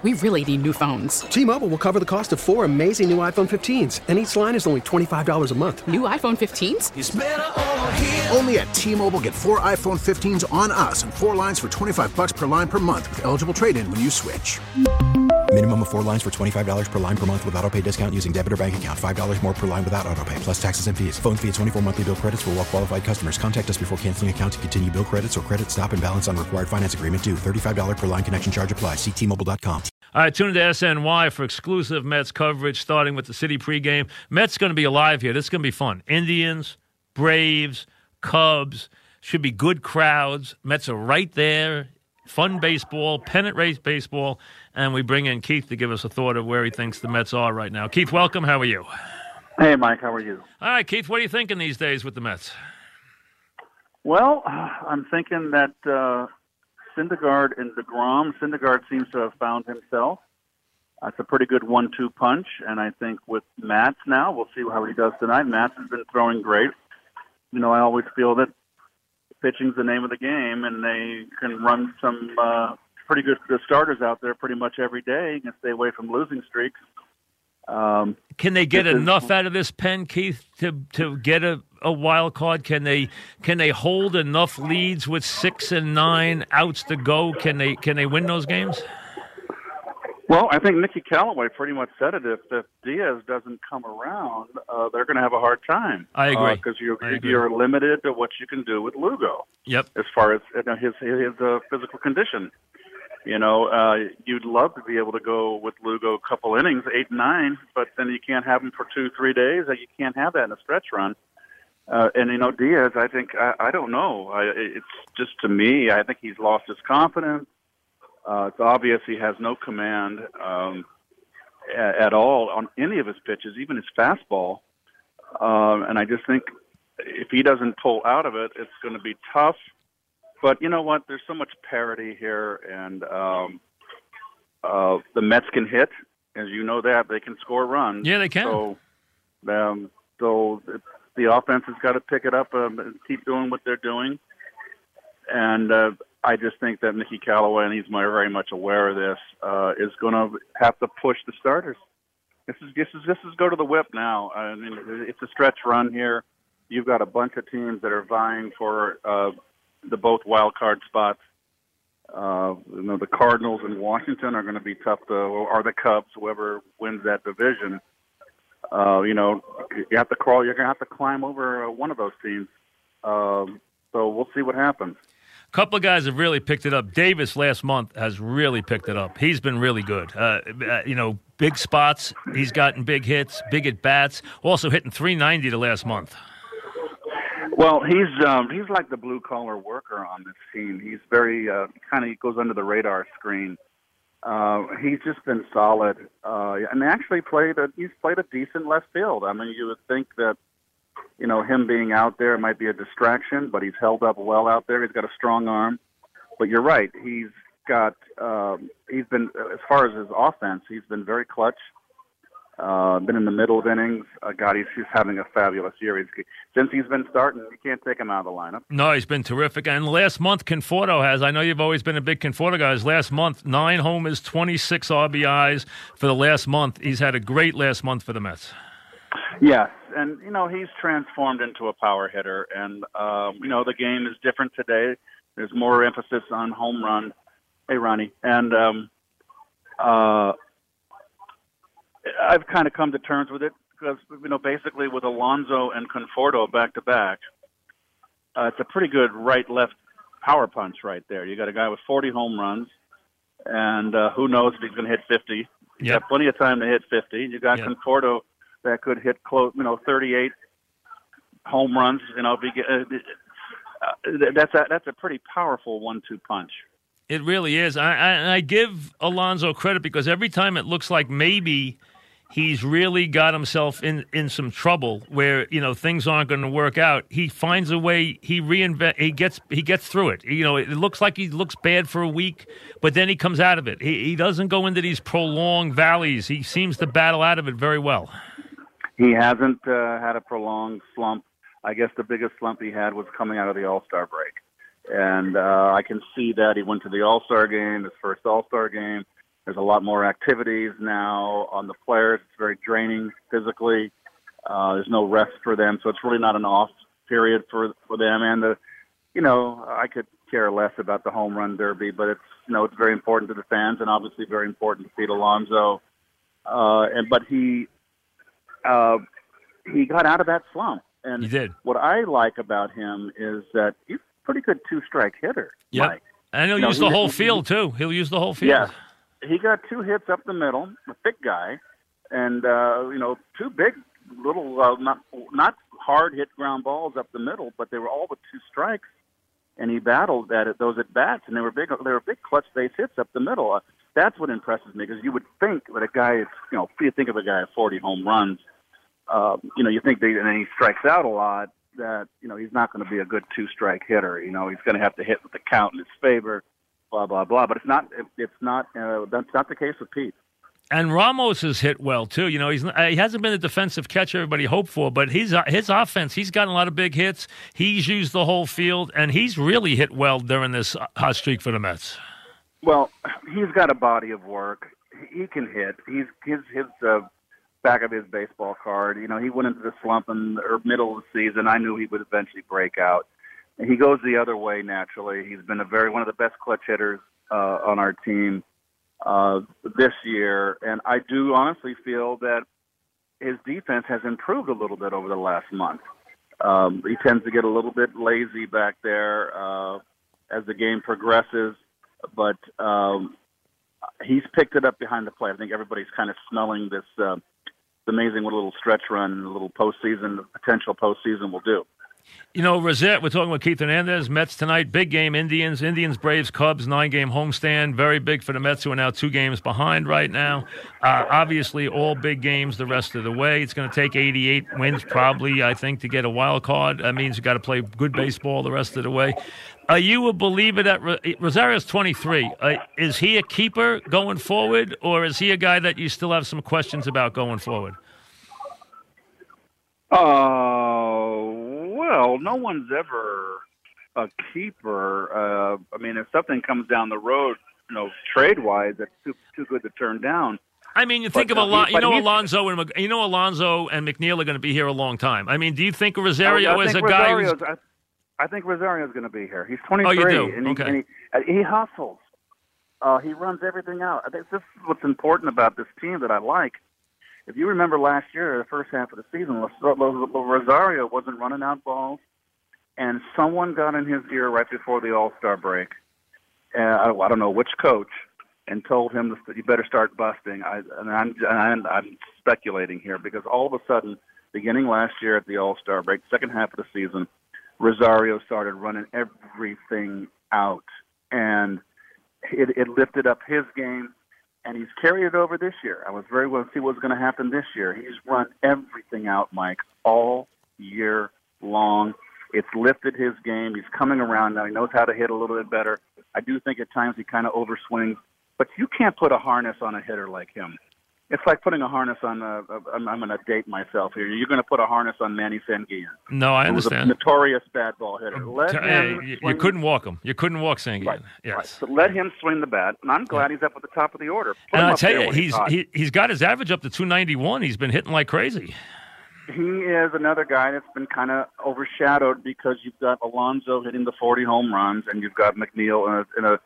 We really need new phones. T-Mobile will cover the cost of 4 amazing new iPhone 15s, and each line is only $25 a month. New iPhone 15s? It's better over here. Only at T-Mobile, get 4 iPhone 15s on us and 4 lines for $25 per line per month with eligible trade-in when you switch. Minimum of 4 lines for $25 per line per month with autopay discount using debit or bank account. $5 more per line without autopay, plus taxes and fees. Phone fee at 24 monthly bill credits for well-qualified customers. Contact us before canceling account to continue bill credits or credit stop and balance on required finance agreement due. $35 per line connection charge applies. See T-Mobile.com. All right, tune into SNY for exclusive Mets coverage starting with the City pregame. Mets going to be alive here. This is going to be fun. Indians, Braves, Cubs. Should be good crowds. Mets are right there. Fun baseball, pennant race baseball, and we bring in Keith to give us a thought of where he thinks the Mets are right now. Keith, welcome. How are you? Hey, Mike. How are you? All right, Keith, what are you thinking these days with the Mets? Well, I'm thinking that Syndergaard and DeGrom. Syndergaard seems to have found himself. It's a pretty good 1-2 punch, and I think with Matz now, we'll see how he does tonight. Matz has been throwing great. You know, I always feel that pitching's the name of the game, and they can run some pretty good starters out there pretty much every day and stay away from losing streaks. Can they get enough out of this pen, Keith, to get a wild card? Can they hold enough leads with 6 and 9 outs to go? Can they win those games? Well, I think Mickey Callaway pretty much said it. If Diaz doesn't come around, they're going to have a hard time. I agree. Because you're limited to what you can do with Lugo. Yep. As far as his physical condition. You know, you'd love to be able to go with Lugo a couple innings, 8 and 9, but then you can't have him for 2-3 days. You can't have that in a stretch run. And, you know, Diaz, I think, I don't know. It's just, to me, I think he's lost his confidence. It's obvious he has no command at all on any of his pitches, even his fastball. And I just think if he doesn't pull out of it, it's going to be tough. But you know what? There's so much parity here, and the Mets can hit, as you know that. They can score runs. Yeah, they can. So the offense has got to pick it up and keep doing what they're doing. And I just think that Mickey Callaway, and he's very much aware of this, is going to have to push the starters. This is go to the whip now. I mean, it's a stretch run here. You've got a bunch of teams that are vying for the both wild card spots. You know, the Cardinals and Washington are going to be tough or the Cubs, whoever wins that division. You know, you have to crawl. You're going to have to climb over one of those teams. So we'll see what happens. A couple of guys have really picked it up. Davis last month has really picked it up. He's been really good. You know, big spots. He's gotten big hits, big at bats. Also hitting .390 the last month. Well, he's like the blue collar worker on this team. He's very he goes under the radar screen. He's just been solid, and actually he's played a decent left field. I mean, you would think that, you know, him being out there might be a distraction, but he's held up well out there. He's got a strong arm. But you're right. He's been, as far as his offense, he's been very clutch. Been in the middle of innings. He's having a fabulous year. Since he's been starting, you can't take him out of the lineup. No, he's been terrific. And last month, Conforto has. I know you've always been a big Conforto guy. Last month, 9 homers, 26 RBIs for the last month. He's had a great last month for the Mets. Yes, and, you know, he's transformed into a power hitter. And, you know, the game is different today. There's more emphasis on home run. Hey, Ronnie. And I've kind of come to terms with it because, you know, basically with Alonso and Conforto back-to-back, it's a pretty good right-left power punch right there. You got a guy with 40 home runs, and who knows if he's going to hit 50. You got plenty of time to hit 50. You got Conforto that could hit close, 38 home runs. You know, that's a pretty powerful 1-2 punch. It really is. I give Alonso credit because every time it looks like maybe he's really got himself in some trouble where, you know, things aren't going to work out, he finds a way, he gets through it. You know, it looks like he looks bad for a week, but then he comes out of it. He doesn't go into these prolonged valleys. He seems to battle out of it very well. He hasn't had a prolonged slump. I guess the biggest slump he had was coming out of the All-Star break. And I can see that. He went to the All-Star game, his first All-Star game. There's a lot more activities now on the players. It's very draining physically. There's no rest for them, so it's really not an off period for them. And I could care less about the home run derby, but it's very important to the fans and obviously very important to Pete Alonso. But he got out of that slump. And he did. What I like about him is that he's a pretty good two-strike hitter. Yeah, Mike. And he'll use the whole field too. He'll use the whole field. Yeah, he got 2 hits up the middle, a thick guy, and 2 big little not hard hit ground balls up the middle, but they were all with 2 strikes, and he battled those at bats, and they were big clutch base hits up the middle. That's what impresses me, because you would think that a guy is, you think of a guy at 40 home runs. You think and then he strikes out a lot, that, he's not going to be a good 2-strike hitter. He's going to have to hit with the count in his favor, blah, blah, blah. But that's not the case with Pete. And Ramos has hit well, too. He hasn't been the defensive catcher everybody hoped for, but his offense, he's gotten a lot of big hits. He's used the whole field, and he's really hit well during this hot streak for the Mets. Well, he's got a body of work. He can hit. His back of his baseball card. He went into the slump in the middle of the season. I knew he would eventually break out. And he goes the other way naturally. He's been one of the best clutch hitters on our team this year. And I do honestly feel that his defense has improved a little bit over the last month. He tends to get a little bit lazy back there as the game progresses, but he's picked it up behind the plate. I think everybody's kind of smelling this amazing what a little stretch run and a little potential postseason will do. Rosette, we're talking with Keith Hernandez. Mets tonight, big game, Indians, Braves, Cubs, 9-game homestand. Very big for the Mets, who are now 2 games behind right now. Obviously, all big games the rest of the way. It's going to take 88 wins probably, I think, to get a wild card. That means you've got to play good baseball the rest of the way. Are you a believer that Rosario's 23? Is he a keeper going forward, or is he a guy that you still have some questions about going forward? Well, no one's ever a keeper. If something comes down the road, trade-wise, that's too good to turn down. You think of Alonso and McNeil are going to be here a long time. Do you think Rosario is a guy? I think Rosario's going to be here. He's 23. Oh, you do? And okay. He hustles. He runs everything out. I think this is what's important about this team that I like. If you remember last year, the first half of the season, Rosario wasn't running out balls, and someone got in his ear right before the All-Star break. I don't know which coach, and told him that you better start busting. I'm speculating here because all of a sudden, beginning last year at the All-Star break, second half of the season, Rosario started running everything out, and it lifted up his game, and he's carried it over this year. I was very well to see what's going to happen this year. He's run everything out, Mike, all year long. It's lifted his game. He's coming around now. He knows how to hit a little bit better. I do think at times he kind of overswings, but you can't put a harness on a hitter like him. It's like putting a harness on I'm going to date myself here. You're going to put a harness on Manny Sanguillen. No, I understand. He was a notorious bad ball hitter. You couldn't walk him. You couldn't walk Sanguillen. Right. Yes. Right. So let him swing the bat, and I'm glad he's up at the top of the order. And I tell you, he's got his average up to 291. He's been hitting like crazy. He is another guy that's been kind of overshadowed because you've got Alonso hitting the 40 home runs, and you've got McNeil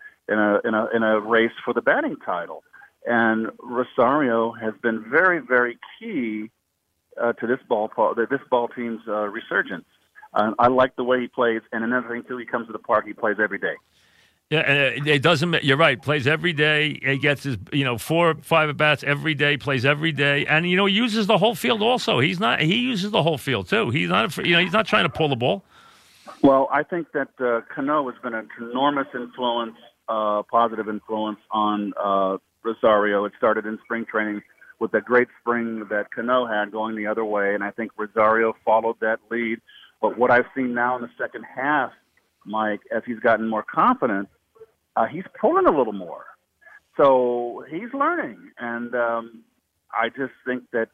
in a race for the batting title. And Rosario has been very, very key to this ball team's resurgence. I like the way he plays, and another thing too, he comes to the park. He plays every day. Yeah, and it doesn't. You're right. Plays every day. He gets his 4 or 5 at bats every day. Plays every day, and he uses the whole field. Also, he uses the whole field too. He's not he's not trying to pull the ball. Well, I think that Cano has been an enormous influence, positive influence on Rosario. It started in spring training with that great spring that Cano had going the other way, and I think Rosario followed that lead. But what I've seen now in the second half, Mike, as he's gotten more confident, he's pulling a little more. So he's learning, and I just think that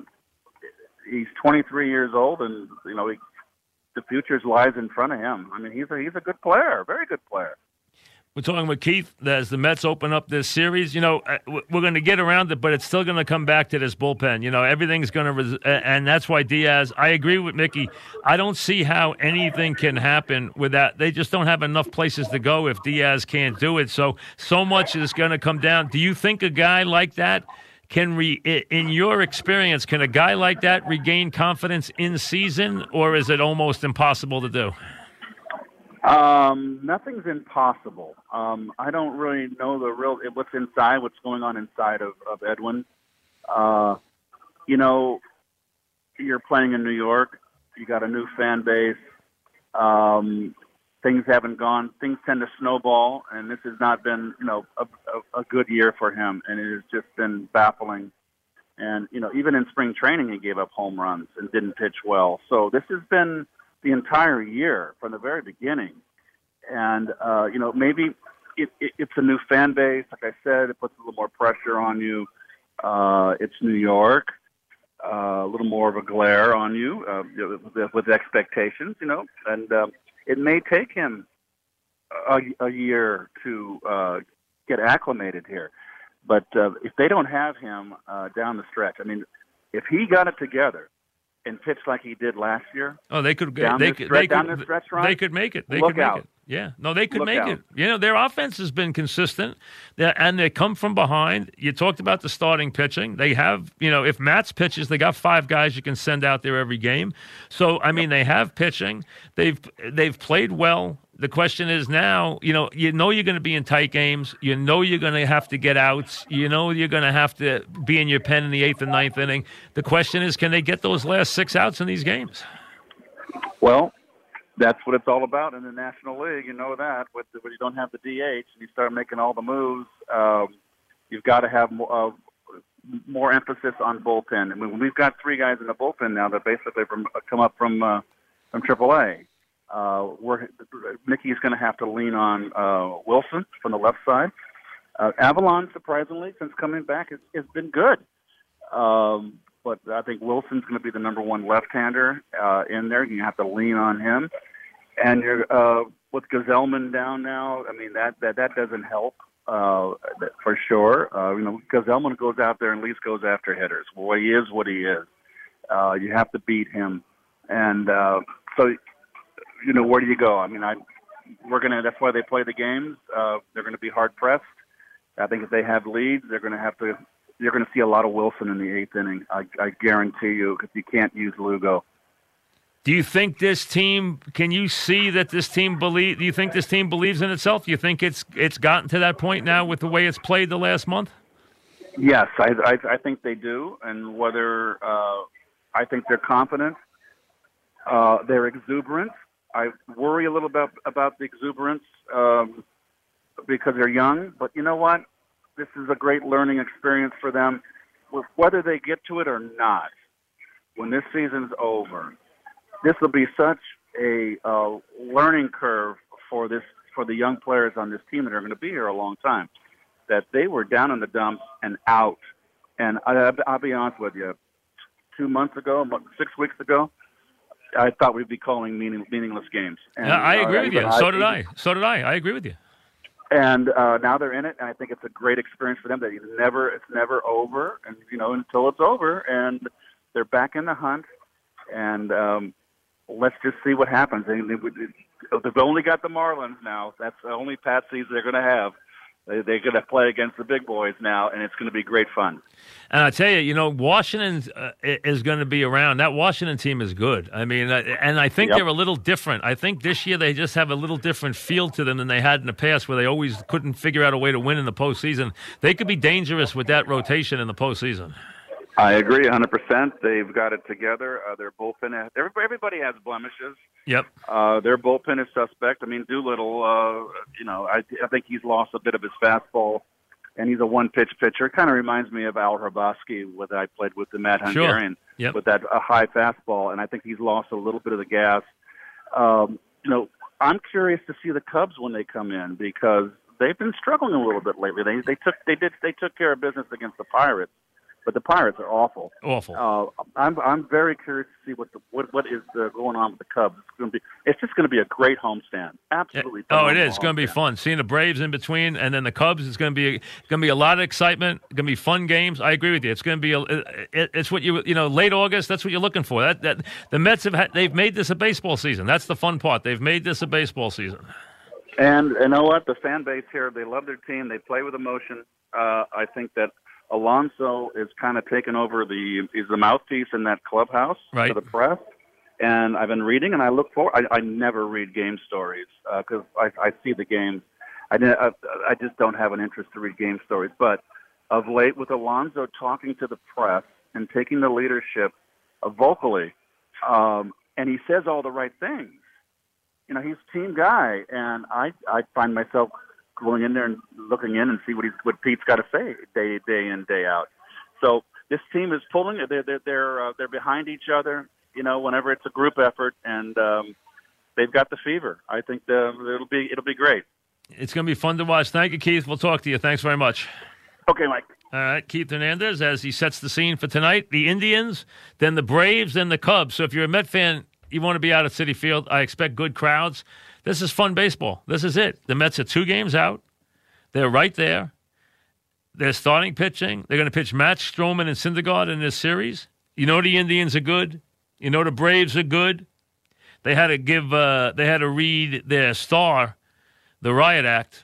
he's 23 years old, and the future lies in front of him. He's a good player, very good player. We're talking with Keith as the Mets open up this series. You know, we're going to get around it, but it's still going to come back to this bullpen. You know, everything's going to, and that's why Diaz. I agree with Mickey. I don't see how anything can happen with that. They just don't have enough places to go if Diaz can't do it. So much is going to come down. Do you think a guy like that can, in your experience, can a guy like that regain confidence in season, or is it almost impossible to do? Nothing's impossible. I don't really know what's going on inside of Edwin. You know, you're playing in New York. You got a new fan base. Things haven't gone. Things tend to snowball, and this has not been, you know, a good year for him, and it has just been baffling. And, you know, even in spring training, he gave up home runs and didn't pitch well. So this has been the entire year from the very beginning. And, you know, maybe it's a new fan base. Like I said, it puts a little more pressure on you. It's New York, a little more of a glare on you with expectations, you know. And it may take him a year to get acclimated here. But if they don't have him down the stretch, I mean, if he got it together and pitched like he did last year, they could down the stretch run, they could make it. They look could make out. it. Yeah, no, they could Look make out. it. You know, their offense has been consistent, and they come from behind. You talked about the starting pitching. They have, you know, if Matz pitches, they got 5 guys you can send out there every game. So, I mean, they have pitching. They've played well. The question is now, you know you're going to be in tight games. You know you're going to have to get outs. You know you're going to have to be in your pen in the 8th and 9th inning. The question is, can they get those last 6 outs in these games? Well, that's what it's all about in the National League. You know that. When you don't have the DH and you start making all the moves, you've got to have more emphasis on bullpen. I mean, we've got 3 guys in the bullpen now that basically come up from AAA. Mickey's going to have to lean on Wilson from the left side. Avalon, surprisingly, since coming back, has been good. But I think Wilson's going to be the number 1 left-hander in there. You have to lean on him. And you're with Gazelman down now. I mean, that doesn't help for sure. You know, Gazelman goes out there and at least goes after hitters. Well, he is what he is. You have to beat him, and so you know, where do you go? I mean, that's why they play the games. They're going to be hard pressed. I think if they have leads, you're going to see a lot of Wilson in the 8th inning. I guarantee you, because you can't use Lugo. Do you think this team? Can you see that this team do you think this team believes in itself? Do you think it's gotten to that point now with the way it's played the last month? Yes, I think they do, and whether I think they're confident, they're exuberant. I worry a little bit about the exuberance because they're young, but you know what? This is a great learning experience for them. Whether they get to it or not, when this season's over, this will be such a learning curve for the young players on this team that are going to be here a long time, that they were down in the dumps and out. And I'll be honest with you, 2 months ago, 6 weeks ago, I thought we'd be calling meaningless games. And, yeah, I agree with you. So did I. I agree with you. And now they're in it, and I think it's a great experience for them. That it's never over, and you know, until it's over, and they're back in the hunt. And let's just see what happens. They've only got the Marlins now. That's the only patsies they're going to have. They're going to play against the big boys now, and it's going to be great fun. And I tell you, you know, Washington is going to be around. That Washington team is good. I mean, and I think they're a little different. I think this year they just have a little different feel to them than they had in the past, where they always couldn't figure out a way to win in the postseason. They could be dangerous with that rotation in the postseason. I agree 100%. They've got it together. Their bullpen, everybody has blemishes. Yep. Their bullpen is suspect. I mean, Doolittle, you know, I think he's lost a bit of his fastball, and he's a one-pitch pitcher. It kind of reminds me of Al Hrabosky, what I played with the Matt Hungarian, with that high fastball, and I think he's lost a little bit of the gas. You know, I'm curious to see the Cubs when they come in, because they've been struggling a little bit lately. They took care of business against the Pirates. but the Pirates are awful. Awful. I'm very curious to see what is going on with the Cubs. It's just going to be a great homestand. Absolutely. Oh, it is. It's going to be fun. Seeing the Braves in between, and then the Cubs is going to be a lot of excitement. Going to be fun games. I agree with you. It's going to be it's what late August. That's what you're looking for. That the Mets they've made this a baseball season. That's the fun part. They've made this a baseball season. And you know what? The fan base here, they love their team. They play with emotion. I think that Alonso is kind of taken over he's the mouthpiece in that clubhouse right. for the press. And I've been reading, and I look forward. I never read game stories because I see the games. I just don't have an interest to read game stories. But of late, with Alonso talking to the press and taking the leadership vocally, and he says all the right things. He's a team guy, and I find myself going in there and looking in and see what Pete's got to say day in, day out. So this team is pulling. They're behind each other. Whenever it's a group effort, and they've got the fever. I think it'll be great. It's going to be fun to watch. Thank you, Keith. We'll talk to you. Thanks very much. Okay, Mike. All right, Keith Hernandez, as he sets the scene for tonight, the Indians, then the Braves, then the Cubs. So if you're a Met fan, you want to be out at Citi Field. I expect good crowds. This is fun baseball. This is it. The Mets are 2 games out. They're right there. They're starting pitching. They're going to pitch Matt Stroman and Syndergaard in this series. The Indians are good. The Braves are good. They had to read their star, the Riot Act.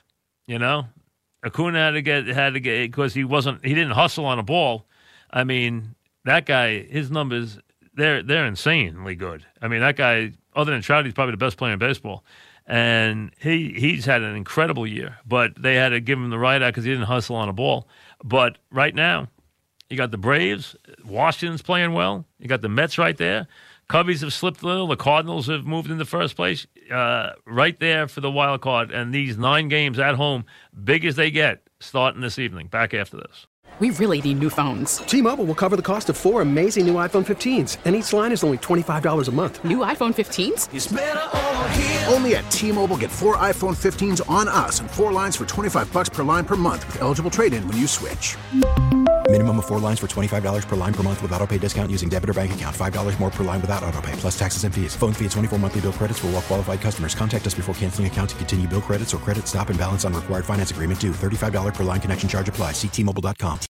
Acuna had to get because he didn't hustle on a ball. I mean, that guy, his numbers, they're insanely good. I mean, that guy, other than Trout, he's probably the best player in baseball. And he's had an incredible year. But they had to give him the Riot Act because he didn't hustle on a ball. But right now, you got the Braves. Washington's playing well. You got the Mets right there. Cubbies have slipped a little. The Cardinals have moved into first place. Right there for the wild card. And these 9 games at home, big as they get, starting this evening. Back after this. We really need new phones. T-Mobile will cover the cost of 4 amazing new iPhone 15s, and each line is only $25 a month. New iPhone 15s? It's better over here. Only at T-Mobile, get 4 iPhone 15s on us and 4 lines for $25 per line per month with eligible trade-in when you switch. Minimum of 4 lines for $25 per line per month with autopay discount using debit or bank account. $5 more per line without autopay, plus taxes and fees. Phone fee at 24 monthly bill credits for well-qualified customers. Contact us before canceling account to continue bill credits or credit stop and balance on required finance agreement due. $35 per line connection charge applies. See T-Mobile.com.